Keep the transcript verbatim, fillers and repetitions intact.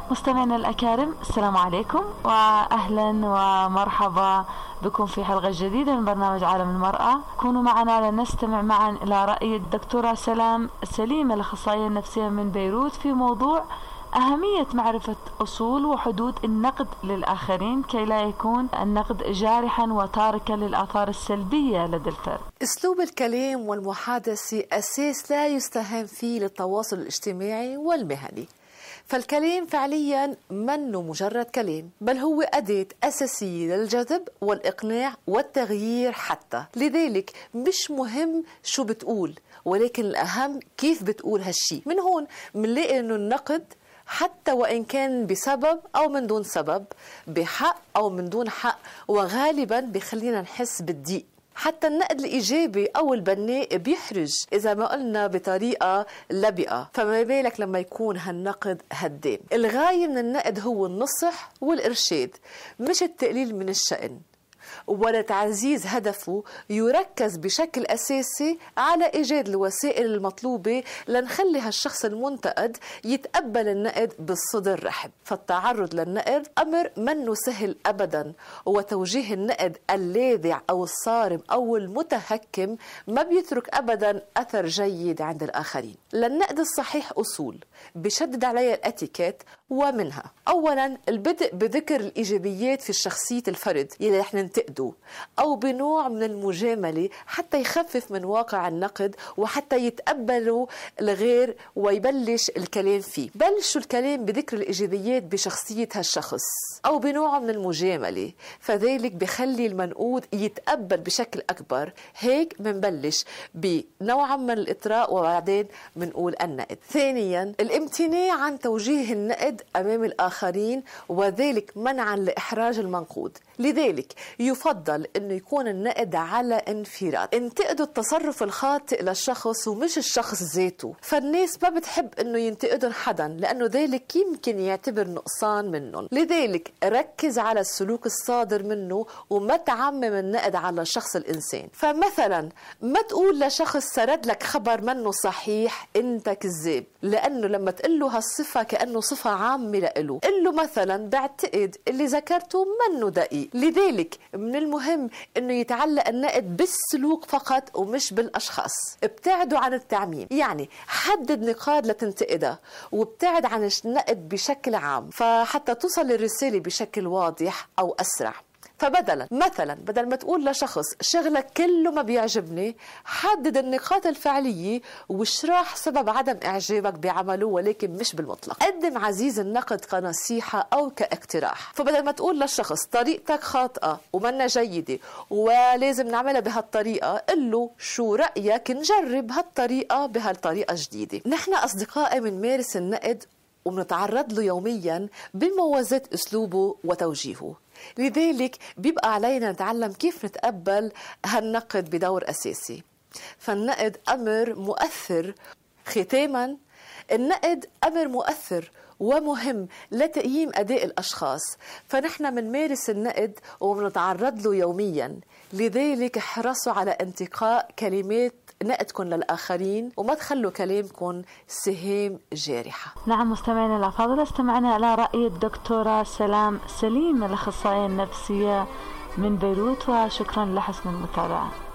مستمعينا الأكارم، السلام عليكم وأهلا ومرحبا بكم في حلقة جديدة من برنامج عالم المرأة. كونوا معنا لنستمع معا إلى رأي الدكتورة سلام سليم الأخصائية النفسية من بيروت في موضوع أهمية معرفة أصول وحدود النقد للآخرين كي لا يكون النقد جارحا وتاركا للآثار السلبية لدى الفرد. أسلوب الكلام والمحادثة أساس لا يستهان فيه للتواصل الاجتماعي والمهني، فالكلام فعليا منه مجرد كلام، بل هو أداة أساسية للجذب والإقناع والتغيير حتى. لذلك مش مهم شو بتقول، ولكن الأهم كيف بتقول هالشي. من هون منلاقي أنه النقد حتى وإن كان بسبب أو من دون سبب، بحق أو من دون حق، وغالبا بيخلينا نحس بالضيق. حتى النقد الإيجابي أو البناء بيحرج إذا ما قلنا بطريقة لبقة، فما بالك لما يكون هالنقد هدام. الغاية من النقد هو النصح والإرشاد، مش التقليل من الشأن ولا تعزيز. هدفه يركز بشكل أساسي على إيجاد الوسائل المطلوبة لنخلي هالشخص المنتقد يتقبل النقد بالصدر رحب. فالتعرض للنقد أمر منه سهل أبدا، وتوجيه النقد اللاذع أو الصارم أو المتهكم ما بيترك أبدا أثر جيد عند الآخرين. للنقد الصحيح أصول بشدد عليها الاتيكيت، ومنها أولا البدء بذكر الإيجابيات في شخصية الفرد يلي رح ننتقده، أو بنوع من المجاملة حتى يخفف من واقع النقد وحتى يتقبلوا الغير ويبلش الكلام فيه. بلشوا الكلام بذكر الإيجابيات بشخصية هالشخص أو بنوع من المجاملة، فذلك بخلي المنقود يتقبل بشكل أكبر. هيك منبلش بنوع من الإطراء وبعدين منقول النقد. ثانيا الامتناع عن توجيه النقد أمام الآخرين، وذلك منعا لإحراج المنقود. لذلك يفضل أنه يكون النقد على انفراد. انتقدوا التصرف الخاطئ للشخص ومش الشخص ذاته، فالناس ما بتحب أنه ينتقدن حدا لأنه ذلك يمكن يعتبر نقصان منهم. لذلك ركز على السلوك الصادر منه وما تعمم النقد على شخص الإنسان. فمثلا ما تقول لشخص سرد لك خبر منه صحيح أنت كذاب، لأنه لما تقول له هالصفة كأنه صفة عامة لإله. قل له مثلا بعتقد اللي ذكرته منه دقيق. لذلك من المهم انه يتعلق النقد بالسلوك فقط ومش بالاشخاص. ابتعدوا عن التعميم، يعني حدد نقاط لتنتقدها وابتعد عن النقد بشكل عام، فحتى توصل الرسالة بشكل واضح او اسرع. فبدلا مثلا بدل ما تقول لشخص شغلك كله ما بيعجبني، حدد النقاط الفعلية واشرح سبب عدم إعجابك بعمله، ولكن مش بالمطلق. قدم عزيز النقد كنصيحة أو كاقتراح. فبدل ما تقول للشخص طريقتك خاطئة ومنا جيدة ولازم نعملها بهالطريقة، قل له شو رأيك نجرب هالطريقة بهالطريقة جديدة. نحن أصدقائي بنمارس النقد وبنتعرض له يوميا بموازاة أسلوبه وتوجيهه. لذلك بيبقى علينا نتعلم كيف نتقبل هالنقد بدور أساسي. فالنقد أمر مؤثر. ختاما، النقد أمر مؤثر ومهم لتقييم أداء الأشخاص، فنحن منمارس النقد ومنتعرض له يوميا. لذلك احرصوا على انتقاء كلمات نقدكم للآخرين وما تخلوا كلامكم سهام جارحة. نعم مستمعينا الأفاضل، استمعنا إلى رأي الدكتورة سلام سليم الأخصائية النفسية من بيروت، وشكرا لحسن المتابعة.